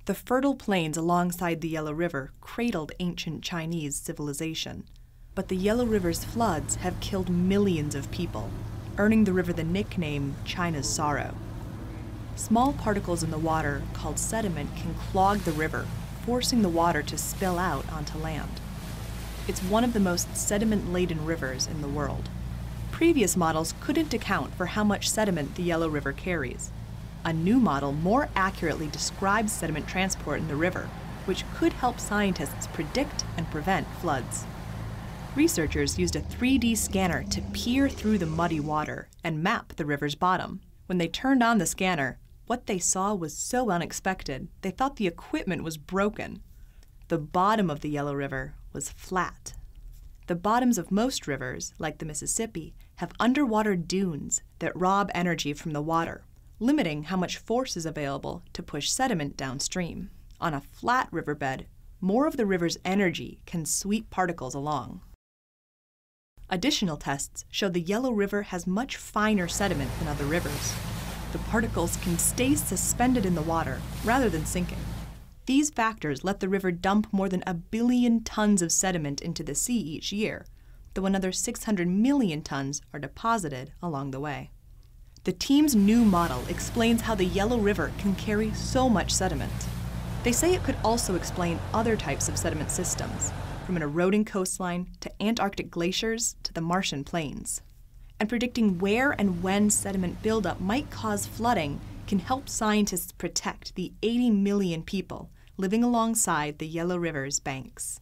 The fertile plains alongside the Yellow River cradled ancient Chinese civilization. But the Yellow River's floods have killed millions of people, earning the river the nickname China's Sorrow. Small particles in the water, called sediment, can clog the river, forcing the water to spill out onto land. It's one of the most sediment-laden rivers in the world. Previous models couldn't account for how much sediment the Yellow River carries. A new model more accurately describes sediment transport in the river, which could help scientists predict and prevent floods. Researchers used a 3D scanner to peer through the muddy water and map the river's bottom. When they turned on the scanner, what they saw was so unexpected, they thought the equipment was broken. The bottom of the Yellow River was flat. The bottoms of most rivers, like the Mississippi, have underwater dunes that rob energy from the water, limiting how much force is available to push sediment downstream. On a flat riverbed, more of the river's energy can sweep particles along. Additional tests show the Yellow River has much finer sediment than other rivers. The particles can stay suspended in the water rather than sinking. These factors let the river dump more than 1 billion tons of sediment into the sea each year, though another 600 million tons are deposited along the way. The team's new model explains how the Yellow River can carry so much sediment. They say it could also explain other types of sediment systems, from an eroding coastline to Antarctic glaciers to the Martian plains. And predicting where and when sediment buildup might cause flooding can help scientists protect the 80 million people living alongside the Yellow River's banks.